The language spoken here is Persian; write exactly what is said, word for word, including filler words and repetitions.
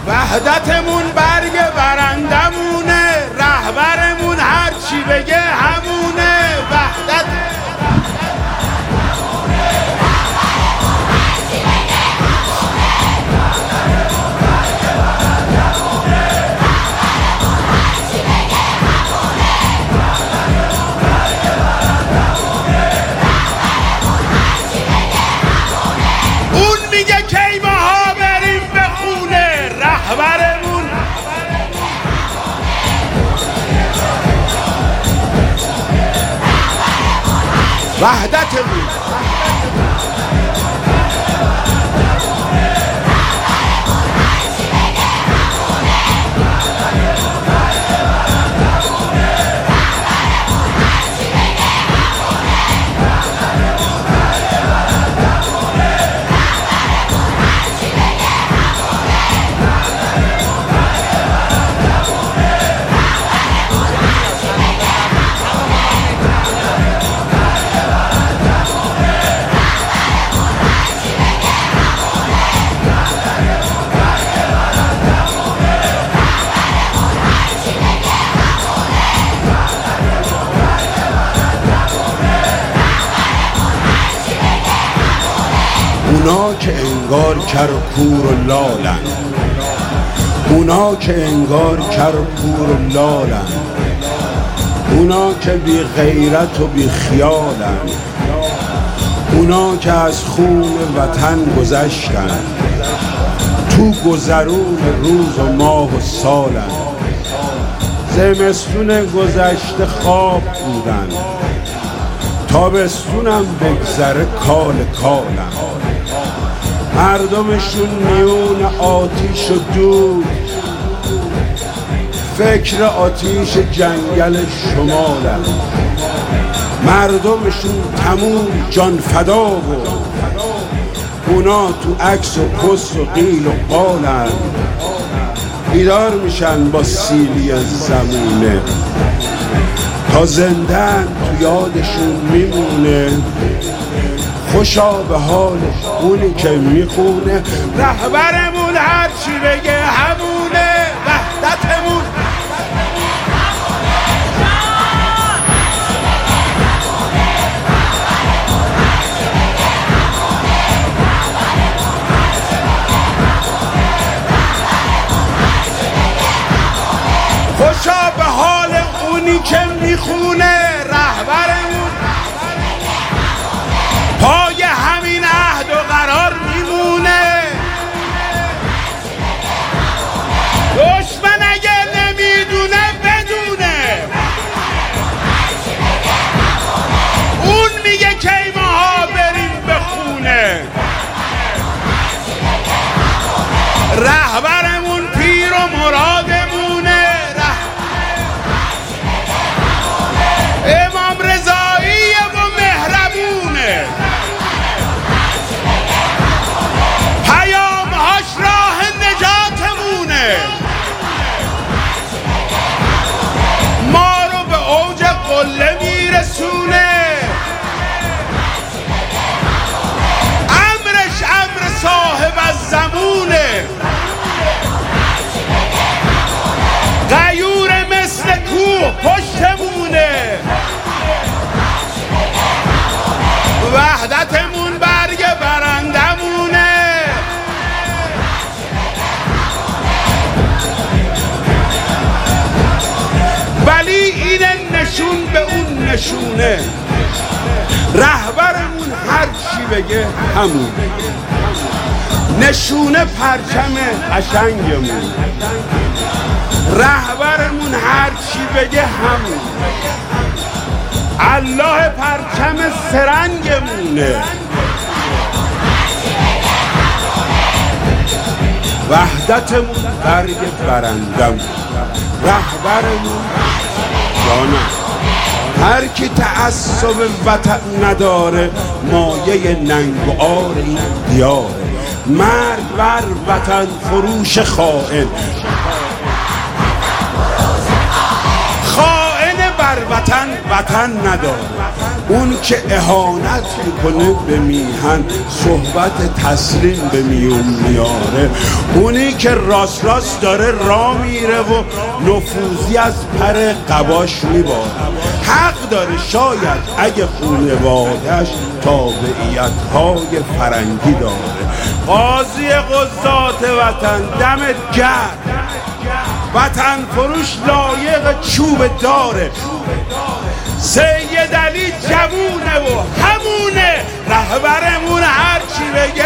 وحدتمون برگ برندمونه، رهبرمون هر چی بگه همونه. وحدت اون میگه کی ماها بریم به خونه، رهبرمون وحدتمون اونا که انگار کر و کور و لالن، اونا که انگار کر و کور و لالن، اونا که بی غیرت و بی خیالن، اونا که از خون وطن گذشتن، تو گذرون روز و ماه و سالن. زمستون گذشته خواب بودن، تابستونم بگذره کال کالن. مردمشون میون آتیش و دود، فکر آتیش جنگل شمالن. مردمشون تموم جان فدا و اونا تو عکس و پست و قیل و قالن. بیدار میشن با سیلی زمونه، تا زندن تو یادشون میمونه. خوشا به حال اونی که میخونه، رهبرمون هر چی بگه همونه. وحدتمون خوشا به حال اونی که میخونه، رهبرمون پای همین عهد و قرار میمونه. دشمن اگه نمیدونه بدونه، اون میگه کی ماها بریم به خونه. رهبرمون پیر و مرادمونه، امام رضایی و مهربونه. پیامهاش راه نجاتمونه. ما رو به اوج قله میرسونه. امرش امر صاحب الزمونه. غیور مثل کوه پشتمونه. وحدتمون برگ برندمونه. ولی اینه نشون به اون نشونه، رهبرمون هر چی بگه همون. نشونه پرچم قشنگمون، رهبرمون هر چی بگه همون. الله پرچم سرنگمونه. وحدتمون برگ برندم، رهبرمون جانم. هر کی تعصب وطن نداره مایه ننگ و آر این دیاره. مرد بر وطن فروش خائن، خائن بر وطن وطن نداره. اون که اهانت میکنه به میهن صحبت تسلیم به میون میاره، اونی که راست راست داره راه میره و نفوذی از پر قباش میباره. حق داره شاید اگه خونوادش تابعیت های فرنگی داره. قاضی قضات وطن دمت گرم، وطن فروش لایق چوب داره. سید علی جوونه و همونه، رهبرمون هرچی بگه